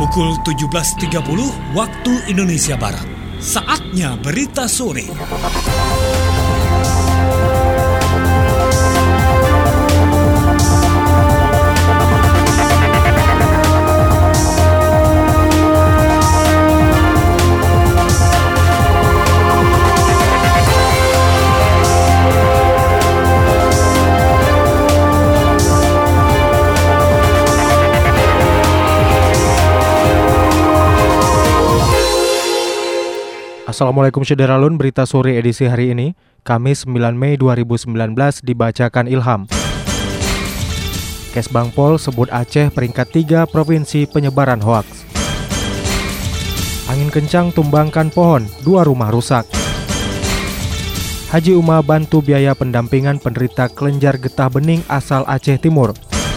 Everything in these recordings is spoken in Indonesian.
Pukul 17.30 waktu Indonesia Barat. Saatnya berita sore. Assalamualaikum Syederalun, berita sore edisi hari ini, Kamis 9 Mei 2019 dibacakan Ilham. Kesbangpol sebut Aceh peringkat 3 provinsi penyebaran hoaks. Angin kencang tumbangkan pohon, 2 rumah rusak. Haji Uma bantu biaya pendampingan penderita kelenjar getah bening asal Aceh Timur.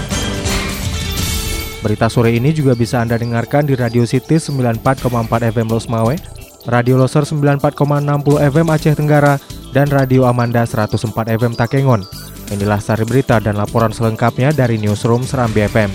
Berita sore ini juga bisa Anda dengarkan di Radio City 94,4 FM Losmawe, Radio Loser 94,60 FM Aceh Tenggara, dan Radio Amanda 104 FM Takengon. Inilah sari berita dan laporan selengkapnya dari Newsroom Serambi FM.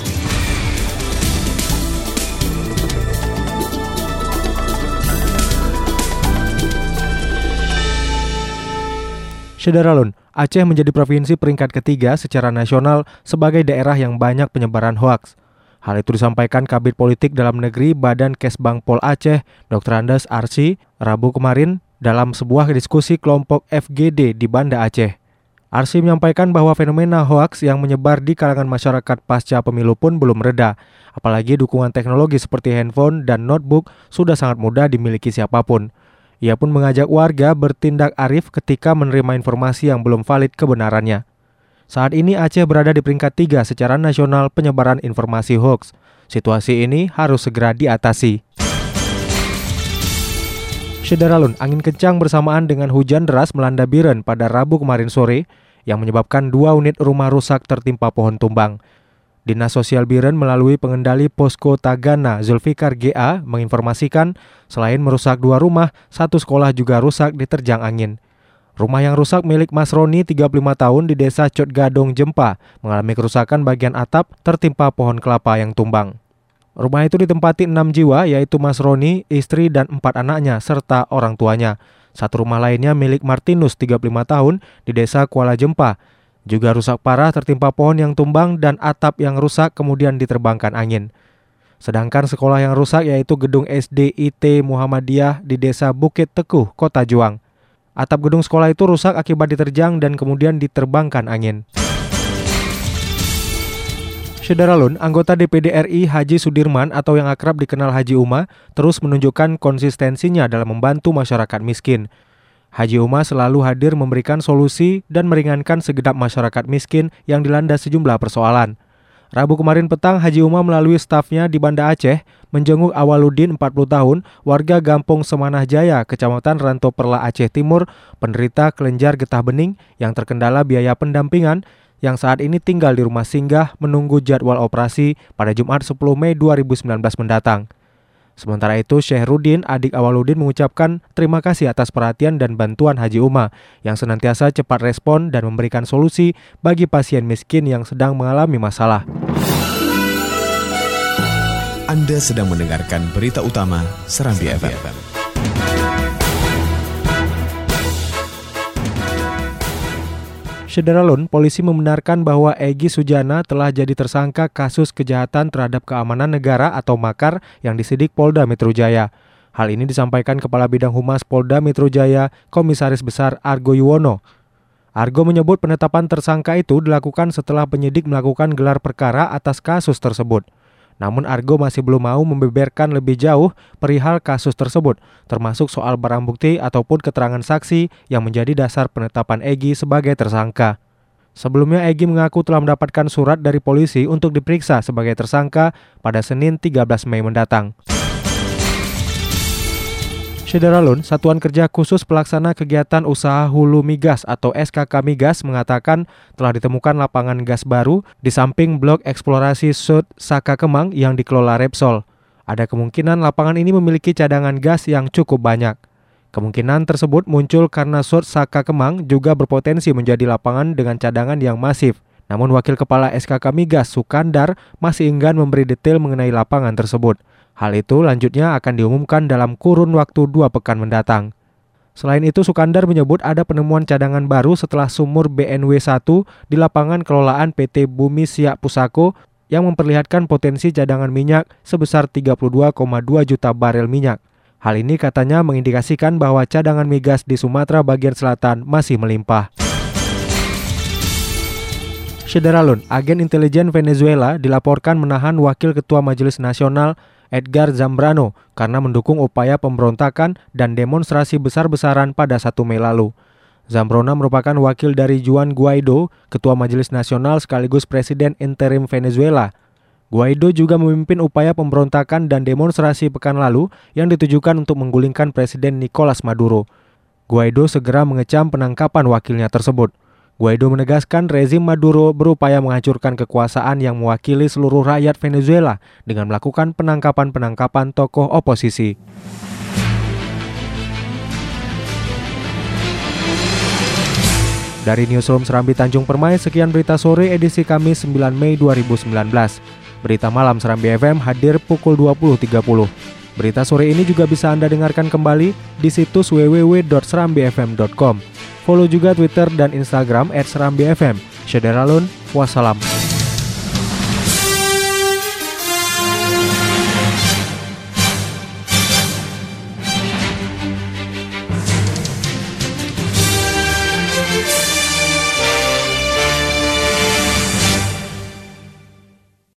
Syederalun, Aceh menjadi provinsi peringkat ketiga secara nasional sebagai daerah yang banyak penyebaran hoaks. Hal itu disampaikan Kabid Politik Dalam Negeri Badan Kesbangpol Aceh, Dr. Andes Arsy, Rabu kemarin dalam sebuah diskusi kelompok FGD di Banda Aceh. Arsy menyampaikan bahwa fenomena hoaks yang menyebar di kalangan masyarakat pasca pemilu pun belum reda. Apalagi dukungan teknologi seperti handphone dan notebook sudah sangat mudah dimiliki siapapun. Ia pun mengajak warga bertindak arif ketika menerima informasi yang belum valid kebenarannya. Saat ini Aceh berada di peringkat 3 secara nasional penyebaran informasi hoaks. Situasi ini harus segera diatasi. Syederalun, angin kencang bersamaan dengan hujan deras melanda Biren pada Rabu kemarin sore yang menyebabkan 2 unit rumah rusak tertimpa pohon tumbang. Dinas Sosial Biren melalui pengendali Posko Tagana Zulfikar GA menginformasikan selain merusak 2 rumah, 1 sekolah juga rusak diterjang angin. Rumah yang rusak milik Mas Roni 35 tahun di desa Cotgadong Jempa mengalami kerusakan bagian atap tertimpa pohon kelapa yang tumbang. Rumah itu ditempati 6 jiwa yaitu Mas Roni, istri dan 4 anaknya serta orang tuanya. Satu rumah lainnya milik Martinus 35 tahun di desa Kuala Jempa juga rusak parah tertimpa pohon yang tumbang dan atap yang rusak kemudian diterbangkan angin. Sedangkan sekolah yang rusak yaitu gedung SD IT Muhammadiyah di desa Bukit Tekuh, Kota Juang. Atap gedung sekolah itu rusak akibat diterjang dan kemudian diterbangkan angin. Syederalun, anggota DPD RI Haji Sudirman atau yang akrab dikenal Haji Uma terus menunjukkan konsistensinya dalam membantu masyarakat miskin. Haji Uma selalu hadir memberikan solusi dan meringankan segenap masyarakat miskin yang dilanda sejumlah persoalan. Rabu kemarin petang, Haji Uma melalui stafnya di Banda Aceh menjenguk Awaludin 40 tahun, warga Gampung Semanah Jaya, Kecamatan Ranto Perla Aceh Timur, penderita kelenjar getah bening yang terkendala biaya pendampingan yang saat ini tinggal di rumah singgah menunggu jadwal operasi pada Jumat 10 Mei 2019 mendatang. Sementara itu, Syekh Rudin, adik Awaludin mengucapkan terima kasih atas perhatian dan bantuan Haji Uma yang senantiasa cepat respon dan memberikan solusi bagi pasien miskin yang sedang mengalami masalah. Anda sedang mendengarkan berita utama Serambi FM. Syederalun, polisi membenarkan bahwa Egy Sujana telah jadi tersangka kasus kejahatan terhadap keamanan negara atau makar yang disidik Polda Metro Jaya. Hal ini disampaikan Kepala Bidang Humas Polda Metro Jaya, Komisaris Besar Argo Yuwono. Argo menyebut penetapan tersangka itu dilakukan setelah penyidik melakukan gelar perkara atas kasus tersebut. Namun Argo masih belum mau membeberkan lebih jauh perihal kasus tersebut, termasuk soal barang bukti ataupun keterangan saksi yang menjadi dasar penetapan Egy sebagai tersangka. Sebelumnya Egy mengaku telah mendapatkan surat dari polisi untuk diperiksa sebagai tersangka pada Senin 13 Mei mendatang. Syederalun, Satuan Kerja Khusus Pelaksana Kegiatan Usaha Hulu Migas atau SKK Migas mengatakan telah ditemukan lapangan gas baru di samping blok eksplorasi Sud Saka Kemang yang dikelola Repsol. Ada kemungkinan lapangan ini memiliki cadangan gas yang cukup banyak. Kemungkinan tersebut muncul karena Sud Saka Kemang juga berpotensi menjadi lapangan dengan cadangan yang masif. Namun Wakil Kepala SKK Migas Sukandar masih enggan memberi detail mengenai lapangan tersebut. Hal itu lanjutnya akan diumumkan dalam kurun waktu 2 pekan mendatang. Selain itu, Sukandar menyebut ada penemuan cadangan baru setelah sumur BNW1 di lapangan kelolaan PT Bumi Siak Pusako yang memperlihatkan potensi cadangan minyak sebesar 32,2 juta barel minyak. Hal ini katanya mengindikasikan bahwa cadangan migas di Sumatera bagian selatan masih melimpah. Syederalun, agen intelijen Venezuela dilaporkan menahan Wakil Ketua Majelis Nasional Edgar Zambrano karena mendukung upaya pemberontakan dan demonstrasi besar-besaran pada 1 Mei lalu. Zambrano merupakan wakil dari Juan Guaido, Ketua Majelis Nasional sekaligus Presiden Interim Venezuela. Guaido juga memimpin upaya pemberontakan dan demonstrasi pekan lalu yang ditujukan untuk menggulingkan Presiden Nicolas Maduro. Guaido segera mengecam penangkapan wakilnya tersebut. Guaido menegaskan rezim Maduro berupaya menghancurkan kekuasaan yang mewakili seluruh rakyat Venezuela dengan melakukan penangkapan-penangkapan tokoh oposisi. Dari Newsroom Serambi Tanjung Permai, sekian berita sore edisi Kamis 9 Mei 2019. Berita malam Serambi FM hadir pukul 20.30. Berita sore ini juga bisa Anda dengarkan kembali di situs www.serambifm.com. Follow juga Twitter dan Instagram @serambifm. Syederalun, wassalam.